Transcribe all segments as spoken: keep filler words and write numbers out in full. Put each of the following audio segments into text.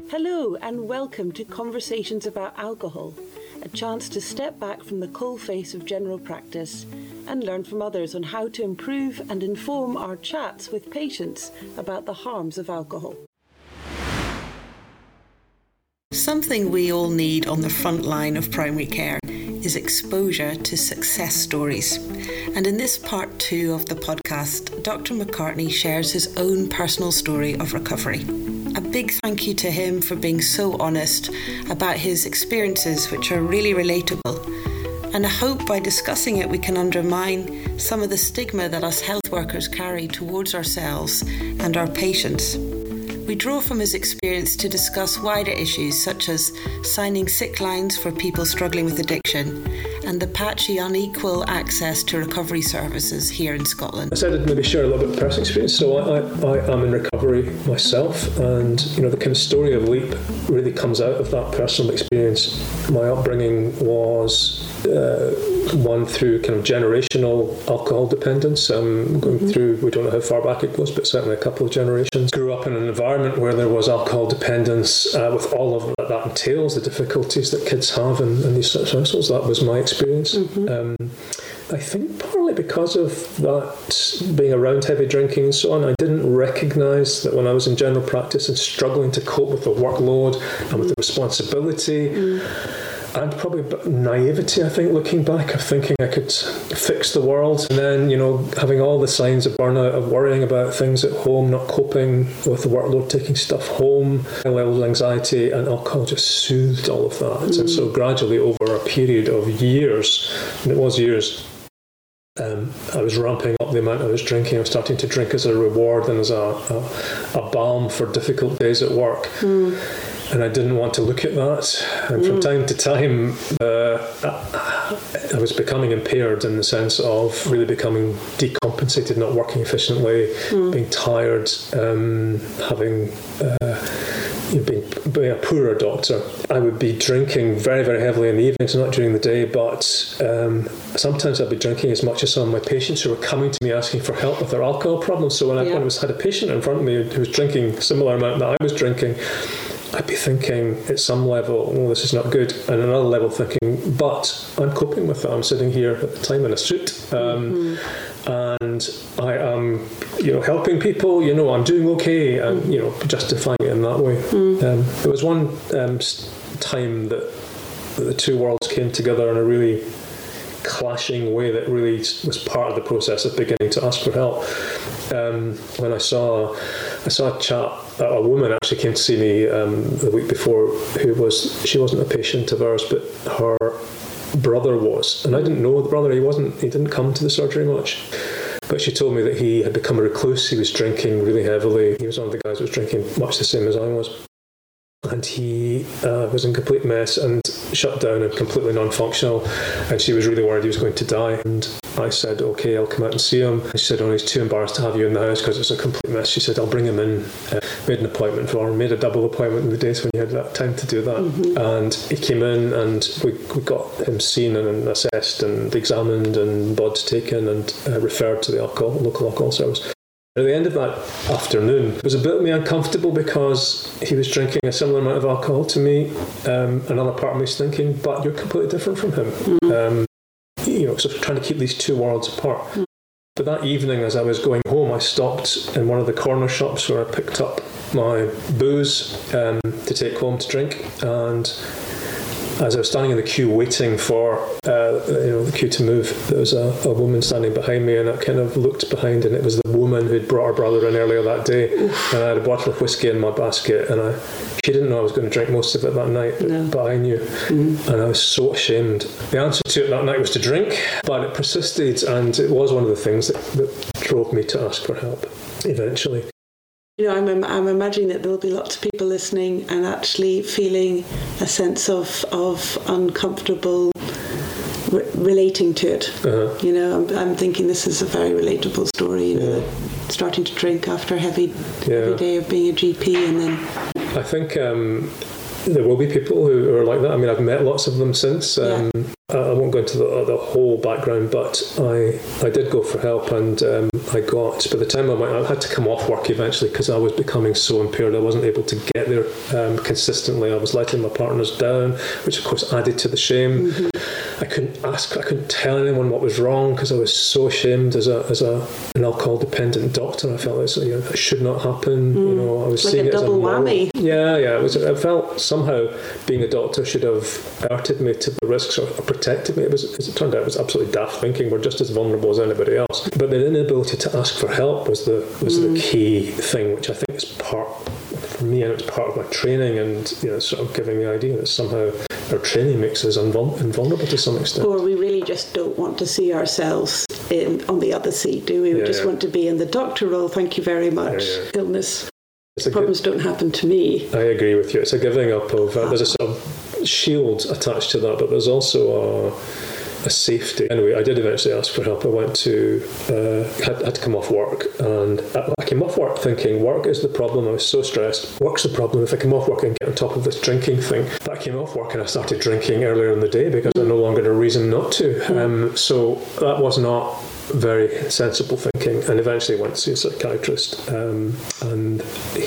Hello and welcome to Conversations About Alcohol, a chance to step back from the coalface of general practice and learn from others on how to improve and inform our chats with patients about the harms of alcohol. Something we all need on the front line of primary care is exposure to success stories. And in this part two of the podcast, Doctor McCartney shares his own personal story of recovery. A big thank you to him for being so honest about his experiences, which are really relatable. And I hope by discussing it, we can undermine some of the stigma that us health workers carry towards ourselves and our patients. We draw from his experience to discuss wider issues such as signing sick lines for people struggling with addiction and the patchy, unequal access to recovery services here in Scotland. I said I'd maybe share a little bit of personal experience. So I, I, I am in recovery myself, and you know the kind of story of LEAP really comes out of that personal experience. My upbringing was uh, one through kind of generational alcohol dependence, um, going mm-hmm. through, we don't know how far back it goes, but certainly a couple of generations. Grew up in an environment where there was alcohol dependence uh, with all of that, that entails, the difficulties that kids have in, in these sorts of households. That was my experience. Mm-hmm. Um, I think partly because of that, being around heavy drinking and so on, I didn't recognise that when I was in general practice and struggling to cope with the workload and with the responsibility, mm. and probably naivety, I think, looking back, of thinking I could fix the world. And then, you know, having all the signs of burnout, of worrying about things at home, not coping with the workload, taking stuff home, high levels of anxiety, and alcohol just soothed all of that. Mm. And so gradually over a period of years, and it was years, Um, I was ramping up the amount I was drinking. I was starting to drink as a reward and as a, a, a balm for difficult days at work. Mm. And I didn't want to look at that. And mm. from time to time, uh, I, I was becoming impaired in the sense of really becoming decompensated, not working efficiently, mm. being tired, um, having... Uh, You know, being, being a poorer doctor. I would be drinking very, very heavily in the evenings, not during the day, but um, sometimes I'd be drinking as much as some of my patients who were coming to me asking for help with their alcohol problems. So when I, yeah. when I was, had a patient in front of me who was drinking a similar amount that I was drinking, I'd be thinking at some level, oh, this is not good. And another level thinking, but I'm coping with it. I'm sitting here at the time in a suit. Um, mm-hmm. And I am, you know, helping people, you know, I'm doing okay, and, mm. you know, justifying it in that way. Mm. Um, there was one um, time that, that the two worlds came together in a really clashing way that really was part of the process of beginning to ask for help. Um, when I saw, I saw a chap, a woman actually came to see me um, the week before, who was, she wasn't a patient of ours, but her brother was, and I didn't know the brother. He wasn't, he didn't come to the surgery much, but she told me that he had become a recluse. He was drinking really heavily. He was one of the guys who was drinking much the same as I was, and he uh, was in complete mess and shut down and completely non-functional, and she was really worried he was going to die. And I said, okay, I'll come out and see him. And she said, oh, he's too embarrassed to have you in the house because it's a complete mess. She said, I'll bring him in. Uh, made an appointment for him, made a double appointment in the days when you had that time to do that. Mm-hmm. And he came in, and we, we got him seen and assessed and examined and blood taken and uh, referred to the alcohol, local alcohol service. At the end of that afternoon, it was a bit of me uncomfortable because he was drinking a similar amount of alcohol to me. Um, another part of me was thinking, but you're completely different from him. Mm-hmm. Um, you know, so trying to keep these two worlds apart. Mm-hmm. But that evening, as I was going home, I stopped in one of the corner shops where I picked up my booze um, to take home to drink. And as I was standing in the queue waiting for uh, you know the queue to move, there was a, a woman standing behind me, and I kind of looked behind, and it was the woman who'd brought her brother in earlier that day. Oof. And I had a bottle of whiskey in my basket, and I she didn't know I was going to drink most of it that night, but, no. but I knew. Mm-hmm. And I was so ashamed. The answer to it that night was to drink, but it persisted, and it was one of the things that, that drove me to ask for help eventually. You know, I'm, I'm imagining that there'll be lots of people listening and actually feeling a sense of of uncomfortable re- relating to it. Uh-huh. You know, I'm, I'm thinking this is a very relatable story. You know, yeah. Starting to drink after a heavy, yeah. heavy day of being a G P, and then. I think um, there will be people who are like that. I mean, I've met lots of them since. Um, yeah. I won't go into the, the whole background, but I I did go for help, and um, I got, by the time I went, I had to come off work eventually because I was becoming so impaired. I wasn't able to get there um, consistently. I was letting my partners down, which of course added to the shame. Mm-hmm. I couldn't ask, I couldn't tell anyone what was wrong because I was so ashamed as a as a an alcohol dependent doctor. I felt like, you know, it should not happen. Mm. You know, I was like seeing a it as a double moral, whammy. Yeah, yeah. It was. I felt somehow being a doctor should have alerted me to the risks or protected me. It was, as it turned out, it was absolutely daft thinking. We're just as vulnerable as anybody else. But the inability to ask for help was the was mm. the key thing, which I think is part, for me, and it's part of my training, and you know, sort of giving the idea that somehow our training makes us invul- invulnerable to some extent. Or we really just don't want to see ourselves in on the other seat, do we? We yeah, just yeah. want to be in the doctor role. Thank you very much. Yeah, yeah. Illness. Problems good, don't happen to me. I agree with you. It's a giving up of, uh, there's a sort of shield attached to that, but there's also a, a safety. Anyway, I did eventually ask for help. I went to, uh, had, had to come off work, and I came off work thinking work is the problem. I was so stressed. Work's the problem. If I come off work and get on top of this drinking thing. But I came off work and I started drinking earlier in the day because mm. I no longer had a reason not to. Mm. Um, so that was not very sensible thinking, and eventually went to see a psychiatrist, um, and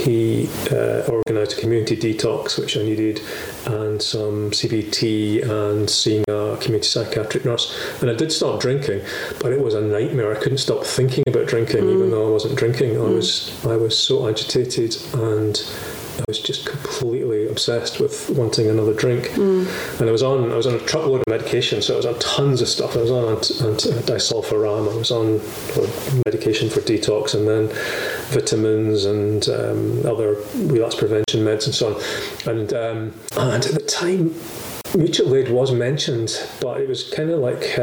he uh, organised a community detox which I needed, and some C B T, and seeing a community psychiatric nurse. And I did stop drinking, but it was a nightmare. I couldn't stop thinking about drinking mm. even though I wasn't drinking. I mm. was I was so agitated, and I was just completely obsessed with wanting another drink. Mm. And I was on I was on a truckload of medication, so I was on tons of stuff. I was on anti, anti, disulfiram, I was on medication for detox, and then vitamins and um, other relapse prevention meds and so on. And, um, and at the time, mutual aid was mentioned, but it was kind of like, uh,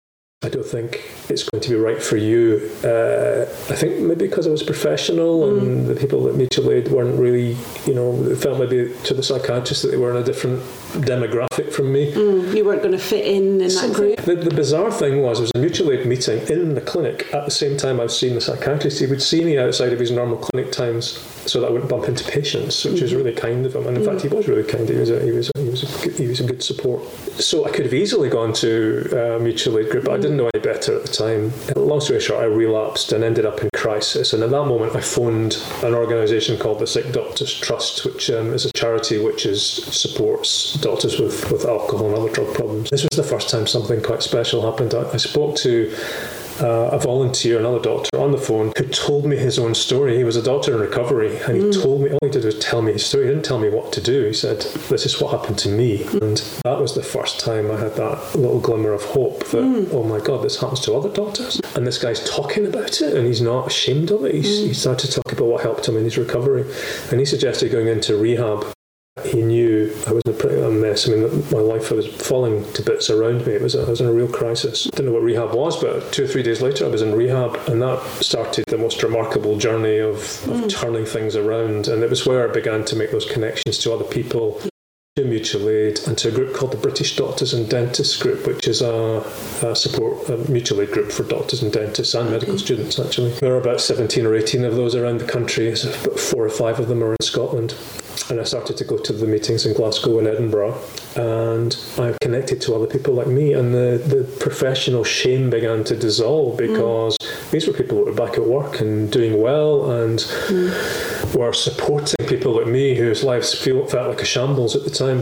I don't think it's going to be right for you. Uh, I think maybe because I was professional mm. and the people at mutual aid weren't really, you know, it felt maybe to the psychiatrist that they were in a different demographic from me. Mm. You weren't going to fit in in that group. The, the bizarre thing was, there was a mutual aid meeting in the clinic at the same time I was seeing the psychiatrist. He would see me outside of his normal clinic times so that I wouldn't bump into patients, which mm. was really kind of him. And in mm. fact, he was really kind. He was a, he was a, he was a good, he was a good support. So I could have easily gone to a mutual aid group, but mm. I didn't know any better at the time. Long story short, I relapsed and ended up in crisis. And at that moment, I phoned an organisation called the Sick Doctors Trust, which um, is a charity which is supports doctors with, with alcohol and other drug problems. This was the first time something quite special happened. I, I spoke to Uh, a volunteer, another doctor on the phone, who told me his own story. He was a doctor in recovery, and he mm. told me, all he did was tell me his story. He didn't tell me what to do. He said, this is what happened to me. Mm. And that was the first time I had that little glimmer of hope that, mm. oh my God, this happens to other doctors. And this guy's talking about it, and he's not ashamed of it. He's, mm. He started to talk about what helped him in his recovery. And he suggested going into rehab. He knew I was in a pretty a mess. I mean, my life, I was falling to bits around me. It was a, I was in a real crisis. I didn't know what rehab was, but two or three days later I was in rehab, and that started the most remarkable journey of, of mm. turning things around. And it was where I began to make those connections to other people, to mutual aid, and to a group called the British Doctors and Dentists Group, which is a, a support a mutual aid group for doctors and dentists and medical mm. students, actually. There are about seventeen or eighteen of those around the country. So about four or five of them are in Scotland. And I started to go to the meetings in Glasgow and Edinburgh, and I connected to other people like me, and the, the professional shame began to dissolve, because mm. these were people that were back at work and doing well, and mm. were supporting people like me whose lives feel, felt like a shambles at the time.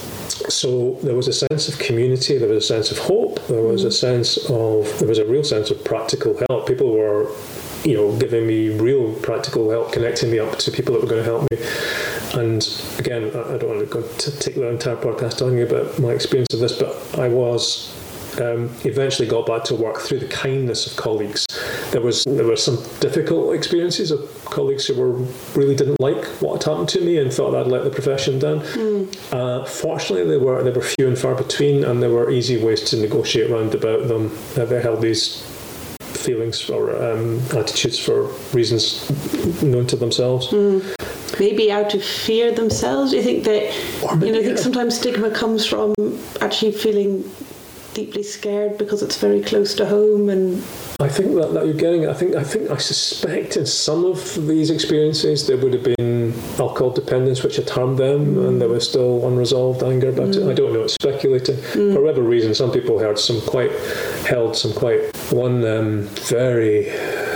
So there was a sense of community, there was a sense of hope, there was mm. a sense of, there was a real sense of practical help. People were, you know, giving me real practical help, connecting me up to people that were going to help me. And again, I don't want to go to take the entire podcast talking about my experience of this, but I was um, eventually got back to work through the kindness of colleagues. There was there were some difficult experiences of colleagues who were really didn't like what had happened to me and thought I'd let the profession down. Mm. Uh, fortunately, they were they were few and far between, and there were easy ways to negotiate round about them. Uh, they held these feelings or um, attitudes for reasons known to themselves. Mm. Maybe out of fear themselves. Do you think that, maybe, you know, I think yeah. sometimes stigma comes from actually feeling deeply scared because it's very close to home? And I think that, that you're getting. I think. I think. I suspect in some of these experiences there would have been alcohol dependence, which had harmed them, mm. and there was still unresolved anger about mm. it. I don't know. It's speculating. Mm. For whatever reason, some people heard some quite held some quite one um, very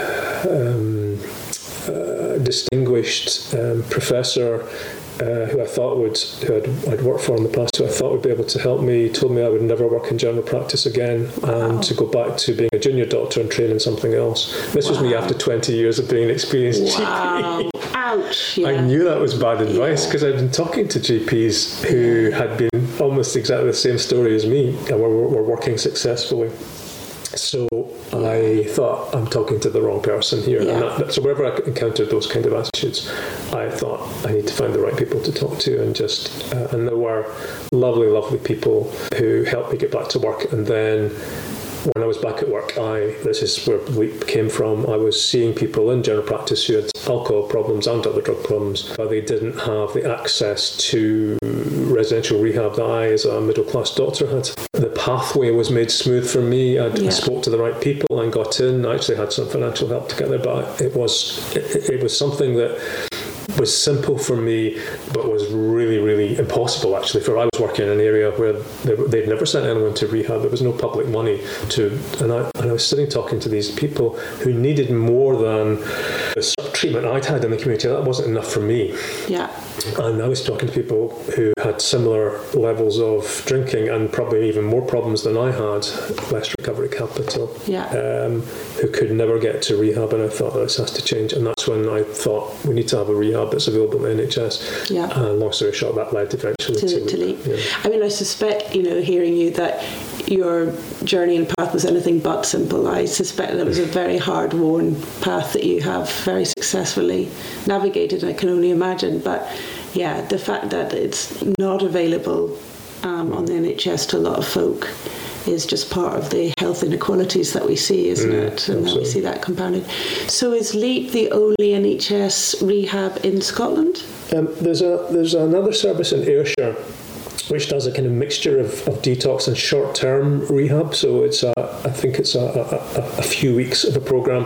um, uh, distinguished um, professor. Uh, who I thought would, who I'd, I'd worked for in the past, who I thought would be able to help me, told me I would never work in general practice again, wow. and to go back to being a junior doctor and train in something else. This wow. was me after twenty years of being an experienced wow. G P. Ouch! Yeah. I knew that was bad advice because yeah. I'd been talking to G Ps who had been almost exactly the same story as me and were, were working successfully. So I thought, I'm talking to the wrong person here. Yeah. And that, so wherever I encountered those kind of attitudes, I thought I need to find the right people to talk to, and just uh, and there were lovely, lovely people who helped me get back to work. And then when I was back at work, I this is where Leap came from. I was seeing people in general practice who had alcohol problems and other drug problems, but they didn't have the access to residential rehab that I, as a middle class doctor, had. The pathway was made smooth for me. I'd, yeah. I spoke to the right people and got in. I actually had some financial help to get there, but it was it, it was something that was simple for me, but was really, really impossible actually. For I was working in an area where they, they'd never sent anyone to rehab. There was no public money to, and I, and I was sitting talking to these people who needed more than the sort of treatment I'd had in the community. That wasn't enough for me. Yeah. And I was talking to people who had similar levels of drinking and probably even more problems than I had, West Recovery Capital, yeah. um, who could never get to rehab. And I thought, this has to change. And that's when I thought we need to have a rehab that's available in the N H S. Yeah. And long story short, that led eventually to, to, to Leap. Yeah. I mean, I suspect, you know, hearing you, that your journey and path was anything but simple. I suspect that it was a very hard-worn path that you have very successfully navigated, I can only imagine. But yeah, the fact that it's not available um, on the N H S to a lot of folk is just part of the health inequalities that we see, isn't mm, it? And absolutely. that we see that compounded. So is Leap the only N H S rehab in Scotland? Um, there's a there's another service in Ayrshire which does a kind of mixture of, of detox and short-term rehab. So it's a, I think it's a, a, a few weeks of a program.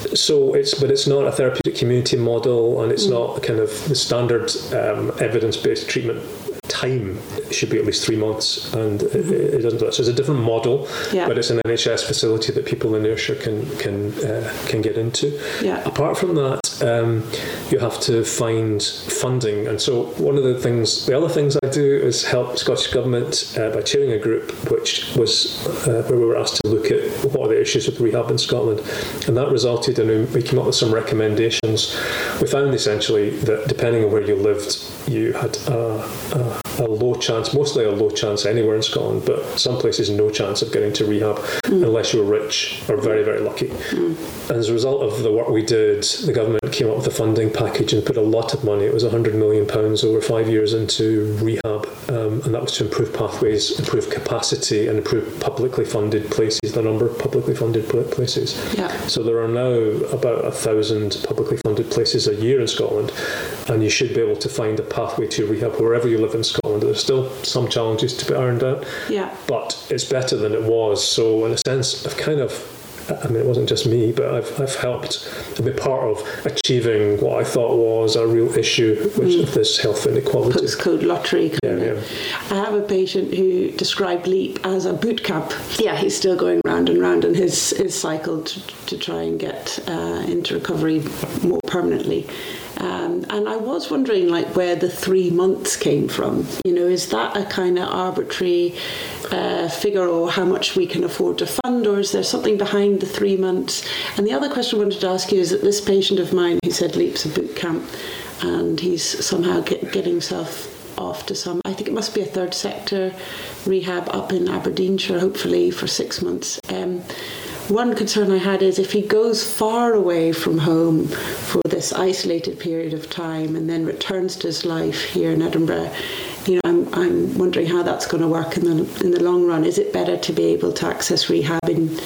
So it's but it's not a therapeutic community model, and it's mm. not kind of the standard um, evidence-based treatment. Time should be at least three months, and mm-hmm. it, it doesn't do that. So it's a different model, yeah. but it's an N H S facility that people in Ayrshire can can uh, can get into. Yeah. Apart from that, um, you have to find funding, and so one of the things, the other things I do is help Scottish Government uh, by chairing a group which was uh, where we were asked to look at what are the issues with rehab in Scotland, and that resulted in we came up with some recommendations. We found essentially that depending on where you lived, you had a, a a low chance, mostly a low chance anywhere in Scotland, but some places no chance of getting to rehab mm. unless you were rich or very, very lucky. Mm. And as a result of the work we did, the government came up with a funding package and put a lot of money, it was one hundred million pounds over five years into rehab, um, and that was to improve pathways, improve capacity, and improve publicly funded places, the number of publicly funded places. Yeah. So there are now about a thousand publicly funded places a year in Scotland, and you should be able to find a pathway to rehab wherever you live in Scotland. There's still some challenges to be ironed out, yeah. but it's better than it was. So in a sense, I've kind of, I mean, it wasn't just me, but I've I've helped to be part of achieving what I thought was a real issue, which mm. of this health inequality. Postcode lottery. Yeah, yeah. I have a patient who described Leap as a boot camp. Yeah, he's still going round and round in his, his cycle to, to try and get uh, into recovery more permanently. Um, and I was wondering, like, where the three months came from. You know, is that a kind of arbitrary uh, figure, or how much we can afford to fund, or is there something behind the three months? And the other question I wanted to ask you is that this patient of mine who said Leap's a boot camp, and he's somehow get, getting himself off to some, I think it must be a third sector rehab up in Aberdeenshire, hopefully for six months. Um, One concern I had is if he goes far away from home for this isolated period of time and then returns to his life here in Edinburgh, you know, I'm I'm wondering how that's going to work in the in the long run. Is it better to be able to access rehab in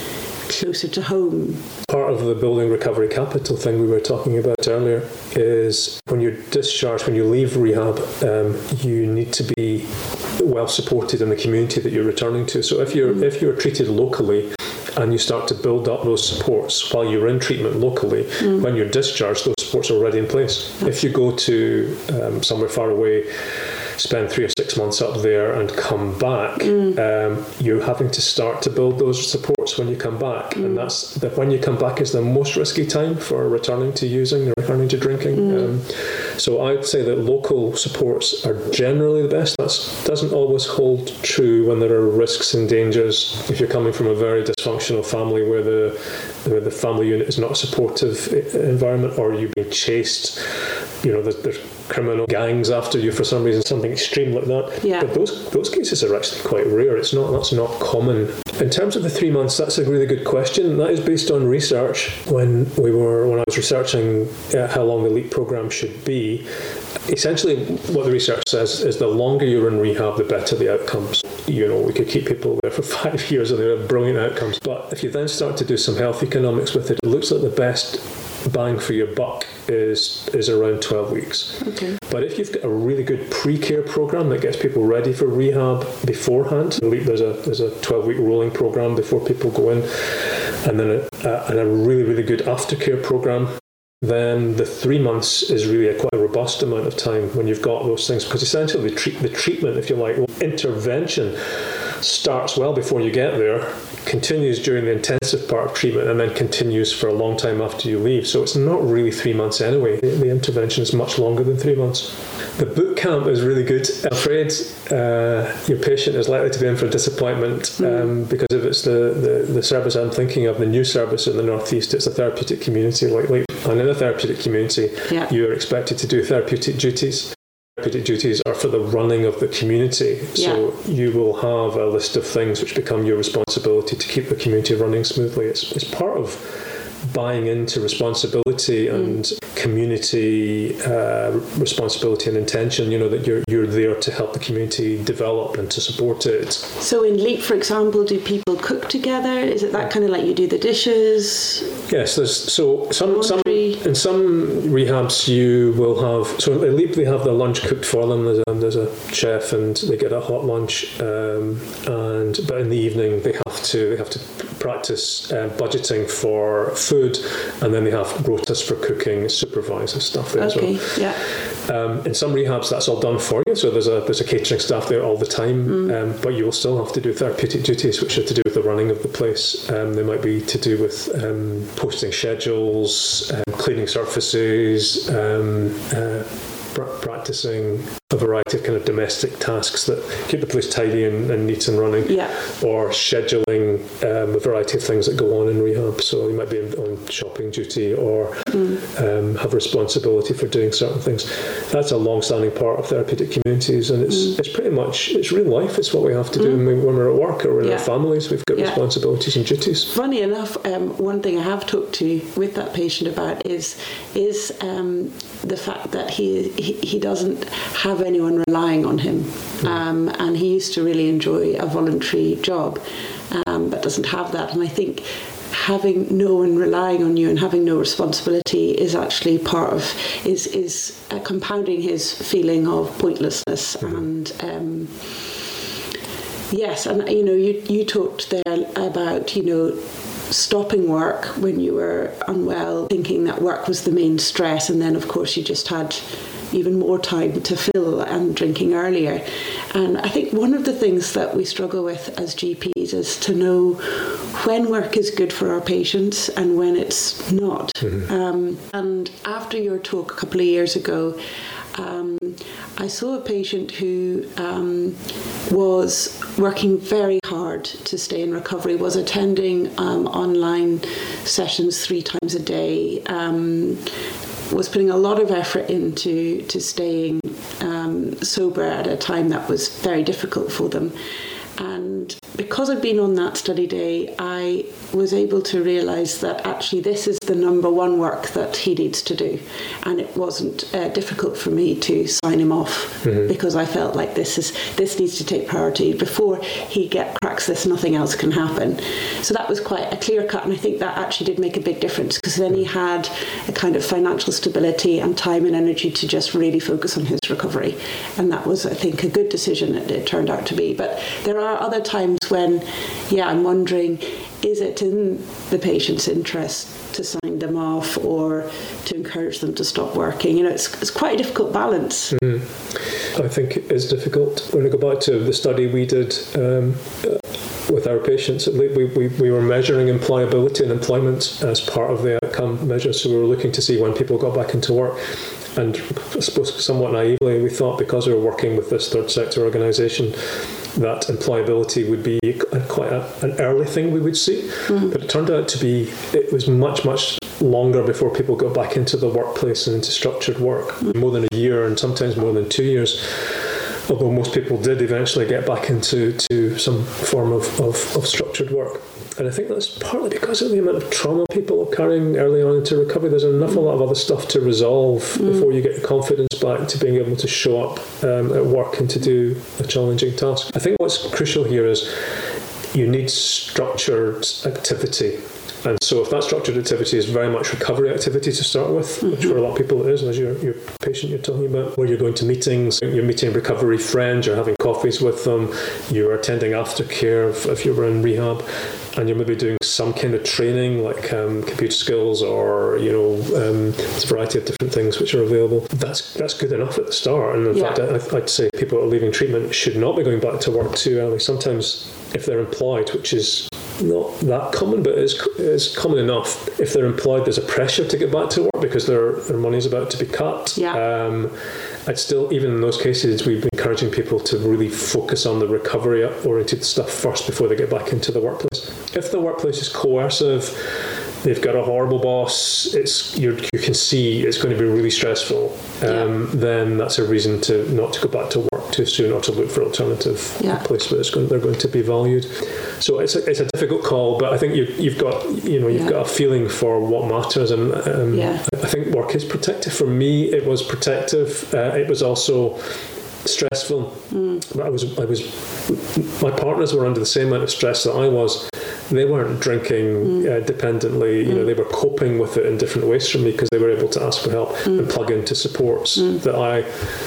closer to home. Part of the building recovery capital thing we were talking about earlier is when you're discharged, when you leave rehab, um, you need to be well supported in the community that you're returning to. So if you're mm. if you're treated locally and you start to build up those supports while you're in treatment locally, mm. when you're discharged, those supports are already in place. That's if you go to um, somewhere far away, spend three or six months up there and come back, mm. um, you're having to start to build those supports when you come back. Mm. And that's that when you come back is the most risky time for returning to using or returning to drinking. Mm. Um, so I'd say that local supports are generally the best. That doesn't always hold true when there are risks and dangers. If you're coming from a very dysfunctional family where the where the family unit is not a supportive environment, or you've been chased, you know, there's, there's criminal gangs after you for some reason, something extreme like that. Yeah. But those those cases are actually quite rare. It's not that's not common. In terms of the three months, that's a really good question. That is based on research. When we were when I was researching uh, how long the LEAP program should be, essentially what the research says is the longer you're in rehab, the better the outcomes. You know, we could keep people there for five years and they have brilliant outcomes. But if you then start to do some health economics with it, it looks like the best bang for your buck is is around twelve weeks. Okay. But if you've got a really good pre-care program that gets people ready for rehab beforehand, there's a there's a twelve-week rolling program before people go in, and then a, a, and a really really good aftercare program, then the three months is really a quite a robust amount of time when you've got those things, because essentially the, treat, the treatment, if you like, intervention starts well before you get there, continues during the intensive part of treatment, and then continues for a long time after you leave. So it's not really three months anyway. The, the intervention is much longer than three months. The boot camp is really good. I'm afraid uh, your patient is likely to be in for disappointment mm. um, because if it's the, the, the service I'm thinking of, the new service in the Northeast, it's a therapeutic community. Like, like, and in a therapeutic community, yeah. you're expected to do therapeutic duties. Therapeutic duties are for the running of the community. So yeah. you will have a list of things which become your responsibility to keep the community running smoothly. It's, it's part of buying into responsibility and mm. community uh, responsibility and intention, you know, that you're you're there to help the community develop and to support it. So in LEAP, for example, do people cook together? Is it that kind of like you do the dishes? Yes, there's so some, some in some rehabs you will have, so in LEAP they have their lunch cooked for them. There's a, there's a chef and they get a hot lunch, um, and but in the evening they have to they have to practice uh, budgeting for food, and then they have rotas for cooking, supervisor stuff there okay, as well. Yeah. Um, in some rehabs that's all done for you, so there's a there's a catering staff there all the time, mm. um, but you will still have to do therapeutic duties which are to do with the running of the place. Um, they might be to do with um, posting schedules, um, cleaning surfaces, um, uh, pr- practicing a variety of kind of domestic tasks that keep the place tidy and, and neat and running, yeah. or scheduling um, a variety of things that go on in rehab. So you might be on shopping duty or mm. um, have responsibility for doing certain things. That's a long-standing part of therapeutic communities, and it's mm. it's pretty much, it's real life. It's what we have to do mm. when we're at work or in yeah. our families. We've got yeah. responsibilities and duties. Funny enough, um, one thing I have talked to with that patient about is is um, the fact that he, he he doesn't have anyone relying on him, um, and he used to really enjoy a voluntary job, um, but doesn't have that. And I think having no one relying on you and having no responsibility is actually part of is is uh, compounding his feeling of pointlessness. Mm-hmm. And um, yes, and you know, you you talked there about, you know, stopping work when you were unwell, thinking that work was the main stress, and then of course you just had even more time to fill and drinking earlier. And I think one of the things that we struggle with as G Ps is to know when work is good for our patients and when it's not. Mm-hmm. Um, and after your talk a couple of years ago, um, I saw a patient who um, was working very hard to stay in recovery, was attending um, online sessions three times a day, um, was putting a lot of effort into to staying um, sober at a time that was very difficult for them. And because I'd been on that study day, I was able to realise that actually this is the number one work that he needs to do. And it wasn't uh, difficult for me to sign him off mm-hmm. because I felt like this is this needs to take priority. Before he get cracks this, nothing else can happen. So that was quite a clear cut, and I think that actually did make a big difference, because then he had a kind of financial stability and time and energy to just really focus on his recovery. And that was, I think, a good decision it, it turned out to be. But there are other times when, yeah, I'm wondering, is it in the patient's interest to sign them off or to encourage them to stop working? You know, it's, it's quite a difficult balance. Mm. I think it is difficult. When I go back to the study we did um, with our patients, we, we, we were measuring employability and employment as part of the outcome measure. So we were looking to see when people got back into work. And I suppose somewhat naively, we thought because we were working with this third sector organisation, that employability would be quite a, an early thing we would see. Mm. But it turned out to be, it was much, much longer before people got back into the workplace and into structured work. Mm. More than a year, and sometimes more than two years. Although most people did eventually get back into to some form of, of, of structured work. And I think that's partly because of the amount of trauma people are carrying early on into recovery. There's an awful lot of other stuff to resolve mm. before you get the confidence back to being able to show up um, at work and to do a challenging task. I think what's crucial here is you need structured activity. And so if that structured activity is very much recovery activity to start with, mm-hmm. which for a lot of people it is, as your, your patient you're talking about, where you're going to meetings, you're meeting recovery friends, you're having coffees with them, you're attending aftercare if, if you were in rehab, and you're maybe doing some kind of training like um, computer skills or, you know, um, there's a variety of different things which are available. That's that's good enough at the start. And in yeah. fact, I, I'd say people who are leaving treatment should not be going back to work too early. Sometimes if they're employed, which is not that common, but is is common enough. If they're employed, there's a pressure to get back to work because their their money's about to be cut. Yeah. Um, I'd still, even in those cases, we've been encouraging people to really focus on the recovery-oriented stuff first before they get back into the workplace. If the workplace is coercive, they've got a horrible boss, it's you you can see it's going to be really stressful, um, yeah. then that's a reason to not to go back to work too soon or to look for alternative yeah. place where it's going, they're going to be valued. So it's a, it's a difficult call, but I think you, you've got you know you've yeah. got a feeling for what matters, and um, yeah. I think work is protective. For me, it was protective. Uh, it was also stressful. Mm. But I was I was my partners were under the same amount of stress that I was. They weren't drinking mm. uh, dependently. You mm. know, they were coping with it in different ways from me because they were able to ask for help mm. and plug into supports mm. that I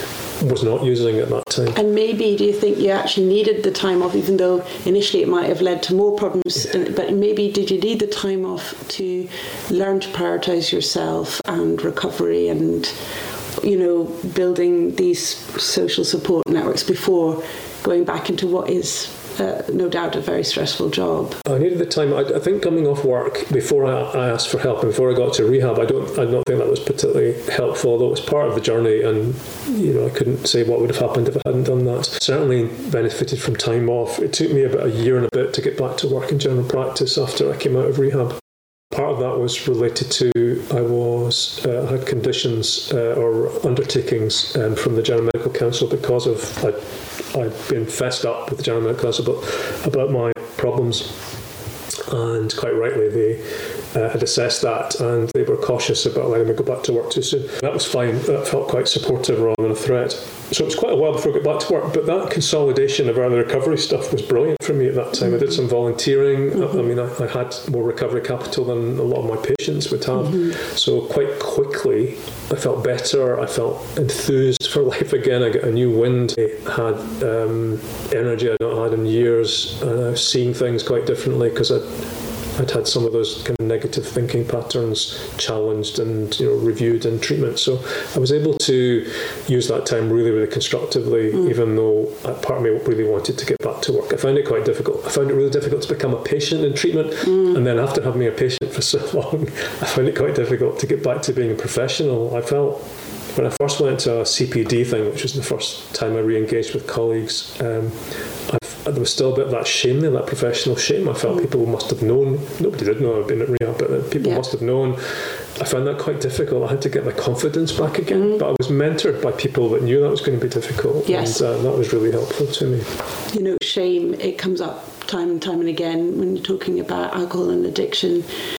was not using at that time. And maybe, do you think you actually needed the time off, even though initially it might have led to more problems? Yeah. But maybe did you need the time off to learn to prioritise yourself and recovery and, you know, building these social support networks before going back into what is Uh, no doubt a very stressful job? I needed the time. I, I think coming off work before I, I asked for help and before I got to rehab, I don't I don't think that was particularly helpful, although it was part of the journey, and you know I couldn't say what would have happened if I hadn't done that. Certainly benefited from time off. It took me about a year and a bit to get back to work in general practice after I came out of rehab. Part of that was related to I was uh, had conditions uh, or undertakings um, from the General Medical Council because of I'd, I'd been fessed up with the General Medical Council about, about my problems, and quite rightly they uh, had assessed that, and they were cautious about letting me go back to work too soon. That was fine. That felt quite supportive rather than a threat. So it was quite a while before I got back to work, but that consolidation of early recovery stuff was brilliant for me at that time. Mm-hmm. I did some volunteering. Mm-hmm. I, I mean, I, I had more recovery capital than a lot of my patients would have. Mm-hmm. So quite quickly, I felt better. I felt enthused for life again. I got a new wind. I had um, energy I'd not had in years. And I was seeing things quite differently because I'd I'd had some of those kind of negative thinking patterns challenged and you know reviewed in treatment. So I was able to use that time really, really constructively, mm. even though part of me really wanted to get back to work. I found it quite difficult. I found it really difficult to become a patient in treatment. Mm. And then after having been a patient for so long, I found it quite difficult to get back to being a professional. I felt when I first went to a C P D thing, which was the first time I re-engaged with colleagues, um, I, there was still a bit of that shame there, that professional shame. I felt mm. people must have known, nobody did know I'd been at rehab, but people yeah. must have known I found that quite difficult. I had to get my confidence back again, mm-hmm. but I was mentored by people that knew that was going to be difficult, yes. and uh, that was really helpful to me. You know, shame, it comes up time and time and again when you're talking about alcohol and addiction.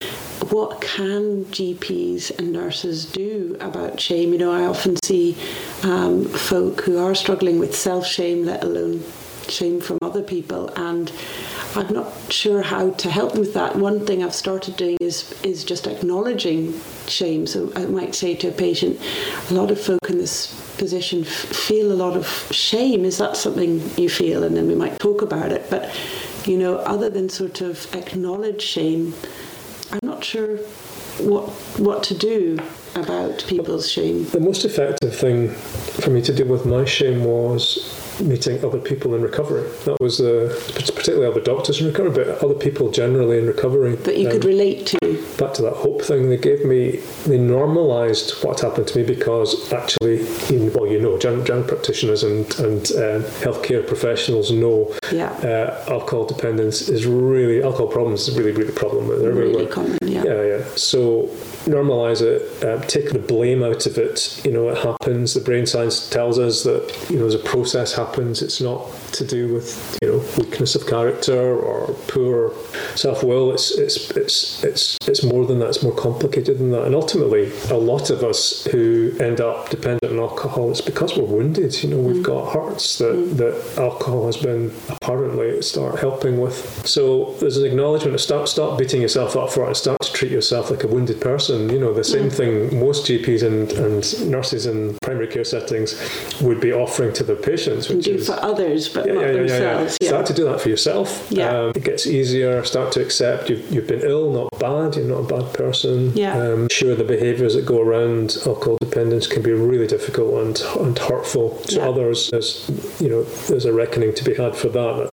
What can G Ps and nurses do about shame? You know, I often see um, folk who are struggling with self-shame, let alone shame from other people, and I'm not sure how to help them with that. One thing I've started doing is is just acknowledging shame. So I might say to a patient, a lot of folk in this position f- feel a lot of shame. Is that something you feel? And then we might talk about it. But, you know, other than sort of acknowledge shame, I'm not sure what what to do about people's shame. The most effective thing for me to deal with my shame was meeting other people in recovery. That was uh, particularly other doctors in recovery, but other people generally in recovery. That you um, could relate to. Back to that hope thing, they gave me, they normalised what happened to me, because actually, well, you know, general, general practitioners and, and uh, healthcare professionals know yeah. uh, alcohol dependence is really, alcohol problems is really, really a problem. They're really everywhere. common, yeah. Yeah, yeah. So normalise it, uh, take the blame out of it. You know, it happens. The brain science tells us that, you know, there's a process happens. It's not to do with, you know, weakness of character or poor self-will. It's it's it's it's it's more than that. It's more complicated than that. And ultimately, a lot of us who end up dependent on alcohol, it's because we're wounded. You know, we've mm. got hurts that, mm. that alcohol has been apparently start helping with. So there's an acknowledgement of stop stop beating yourself up for it and start to treat yourself like a wounded person. You know, the same mm. thing most G Ps and, and nurses in primary care settings would be offering to their patients, which do is for others, but yeah, not yeah, yeah, themselves. Yeah, yeah. Yeah. Start to do that for yourself. Yeah. Um, it gets easier. Start to accept you've, you've been ill, not bad. You're not a bad person. Yeah. Um, sure, the behaviours that go around alcohol dependence can be really difficult and and hurtful to yeah. others. There's, you know, there's a reckoning to be had for that.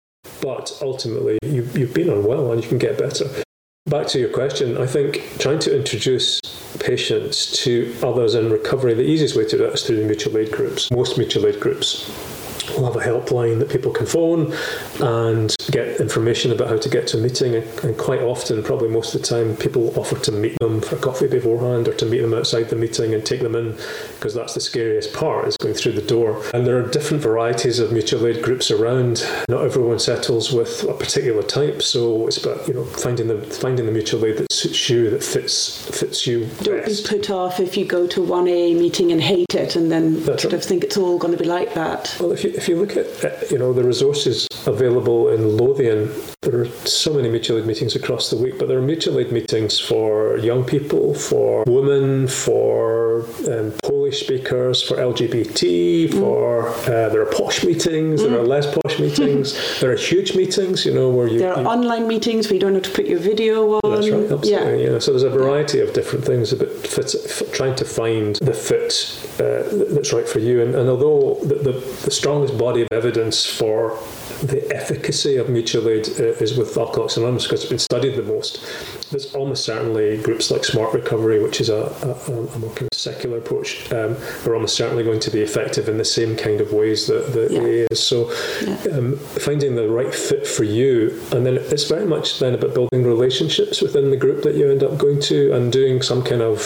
But ultimately, you, you've been unwell and you can get better. Back to your question, I think trying to introduce patients to others in recovery, the easiest way to do that is through the mutual aid groups. Most mutual aid groups will have a helpline that people can phone and get information about how to get to a meeting, and, and quite often, probably most of the time, people offer to meet them for coffee beforehand or to meet them outside the meeting and take them in, because that's the scariest part, is going through the door. And there are different varieties of mutual aid groups around. Not everyone settles with a particular type, so it's about, you know, finding the finding the mutual aid that suits you, that fits fits you Don't best. be put off if you go to one A meeting and hate it and then That's sort right. of think it's all going to be like that. Well, if you if you look at, you know, the resources available in Lothian, there are so many mutual aid meetings across the week, but there are mutual aid meetings for young people, for women, for um, Polish speakers, for L G B T, mm. for uh, there are posh meetings, mm. there are less posh meetings, there are huge meetings, you know, where you... There are you, online meetings where you don't have to put your video on. That's right, absolutely, yeah. yeah. So there's a variety yeah. of different things about fit, f- trying to find the fit uh, that's right for you. And, and although the, the, the strongest body of evidence for the efficacy of mutual aid uh, is with Alcoholics Anonymous, because it's been studied the most, there's almost certainly groups like Smart Recovery, which is a, a, a more kind of secular approach, um, are almost certainly going to be effective in the same kind of ways that the yeah. A A is. So yeah. um, finding the right fit for you, and then it's very much then about building relationships within the group that you end up going to, and doing some kind of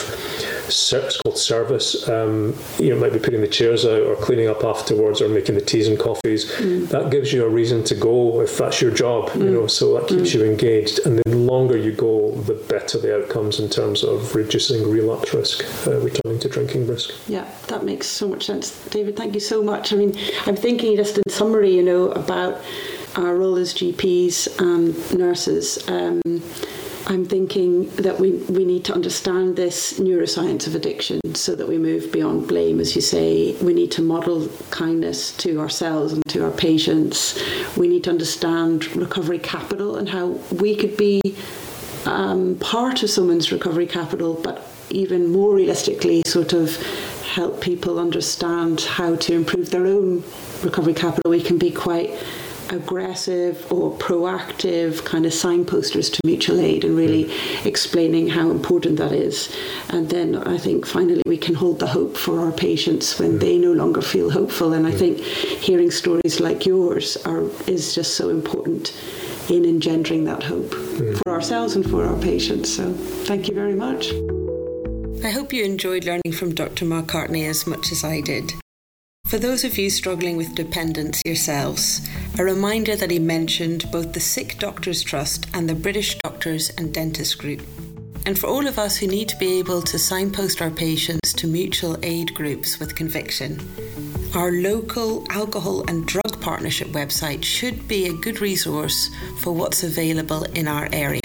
it's called service. Um, you know, might be putting the chairs out or cleaning up afterwards or making the teas and coffees. Mm. That gives you a reason to go if that's your job, mm. you know, so that keeps mm. you engaged. And the longer you go, the better the outcomes in terms of reducing relapse risk, uh, returning to drinking risk. Yeah, that makes so much sense. David, thank you so much. I mean, I'm thinking just in summary, you know, about our role as G Ps and nurses. Um, I'm thinking that we, we need to understand this neuroscience of addiction so that we move beyond blame, as you say. We need to model kindness to ourselves and to our patients. We need to understand recovery capital and how we could be um, part of someone's recovery capital, but even more realistically sort of help people understand how to improve their own recovery capital. We can be quite aggressive or proactive kind of signposters to mutual aid and really mm. explaining how important that is. And then I think finally we can hold the hope for our patients when mm. they no longer feel hopeful. And I mm. think hearing stories like yours are is just so important in engendering that hope mm. for ourselves and for our patients. So thank you very much. I hope you enjoyed learning from Doctor McCartney as much as I did. For those of you struggling with dependence yourselves, a reminder that he mentioned both the Sick Doctors Trust and the British Doctors and Dentists Group. And for all of us who need to be able to signpost our patients to mutual aid groups with conviction, our local alcohol and drug partnership website should be a good resource for what's available in our area.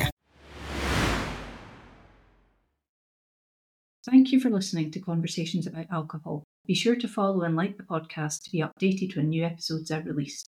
Thank you for listening to Conversations About Alcohol. Be sure to follow and like the podcast to be updated when new episodes are released.